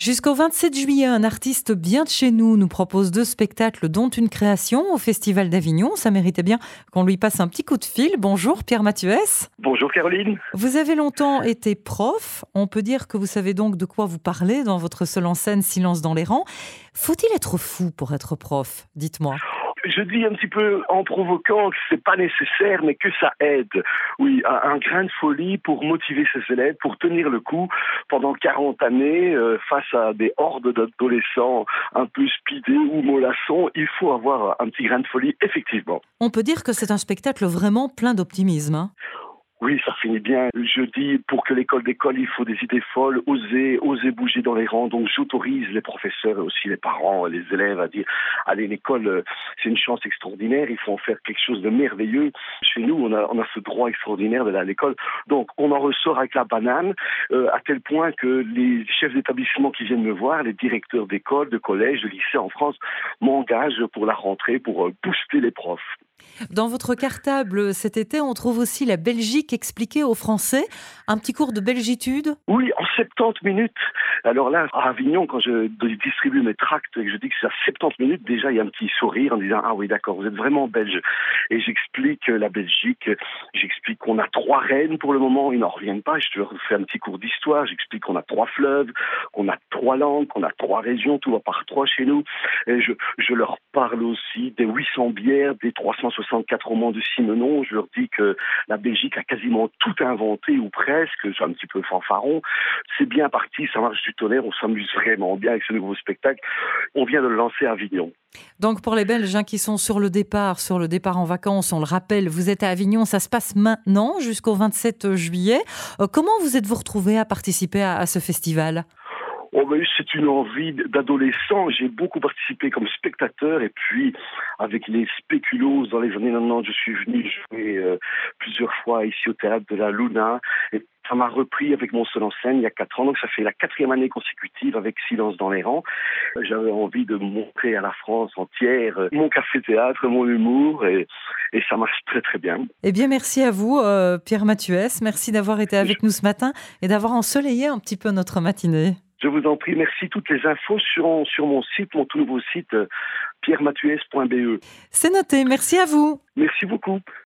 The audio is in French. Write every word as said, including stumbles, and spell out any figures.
Jusqu'au vingt-sept juillet, un artiste bien de chez nous nous propose deux spectacles, dont une création au Festival d'Avignon. Ça méritait bien qu'on lui passe un petit coup de fil. Bonjour Pierre Mathuès. Bonjour Caroline. Vous avez longtemps été prof. On peut dire que vous savez donc de quoi vous parlez dans votre seule en scène Silence dans les rangs. Faut-il être fou pour être prof? Dites-moi. Je dis un petit peu en provoquant que c'est pas nécessaire, mais que ça aide. Oui, un, un grain de folie pour motiver ses élèves, pour tenir le coup pendant quarante années euh, face à des hordes d'adolescents un peu speedés ou mollassons. Il faut avoir un petit grain de folie, effectivement. On peut dire que c'est un spectacle vraiment plein d'optimisme, hein. Oui, ça finit bien. Je dis, pour que l'école décolle, il faut des idées folles, oser, oser bouger dans les rangs. Donc, j'autorise les professeurs et aussi les parents, les élèves à dire, allez, l'école, c'est une chance extraordinaire. Il faut en faire quelque chose de merveilleux. Chez nous, on a, on a ce droit extraordinaire de aller à l'école. Donc, on en ressort avec la banane, euh, à tel point que les chefs d'établissement qui viennent me voir, les directeurs d'école, de collège, de lycée en France, m'engagent pour la rentrée, pour booster les profs. Dans votre cartable cet été, on trouve aussi la Belgique expliquée aux Français. Un petit cours de belgitude? Oui, en soixante-dix minutes. Alors là, à Avignon, quand je distribue mes tracts et que je dis que c'est à soixante-dix minutes, déjà il y a un petit sourire en disant « Ah oui, d'accord, vous êtes vraiment belge ». Et j'explique la Belgique, j'explique qu'on a trois reines pour le moment, ils n'en reviennent pas. Je leur fais un petit cours d'histoire, j'explique qu'on a trois fleuves, qu'on a trois langues, qu'on a trois régions, tout va par trois chez nous. Et je, je leur parle aussi des huit cents bières, des trois cent soixante-quatre romans de Simenon. Je leur dis que la Belgique a quasiment tout inventé, ou presque, c'est un petit peu fanfaron. C'est bien parti, ça marche du tonnerre, on s'amuse vraiment bien avec ce nouveau spectacle. On vient de le lancer à Avignon. Donc pour les Belges hein, qui sont sur le départ, sur le départ en vacances, on le rappelle, vous êtes à Avignon, ça se passe maintenant jusqu'au vingt-sept juillet. Euh, comment vous êtes-vous retrouvés à participer à, à ce festival ? Oh ben, c'est une envie d'adolescent. J'ai beaucoup participé comme spectateur et puis avec les spéculoos dans les années quatre-vingt-dix, je suis venu jouer euh, plusieurs fois ici au théâtre de la Luna. Et ça m'a repris avec mon seul en scène il y a quatre ans. Donc ça fait la quatrième année consécutive avec Silence dans les rangs. J'avais envie de montrer à la France entière mon café-théâtre, mon humour et, et ça marche très très bien. Eh bien merci à vous euh, Pierre Mathuès. Merci d'avoir été avec nous ce matin et d'avoir ensoleillé un petit peu notre matinée. Je vous en prie, merci. Toutes les infos seront sur mon site, mon tout nouveau site, pierre mathuès point b e. C'est noté, merci à vous. Merci beaucoup.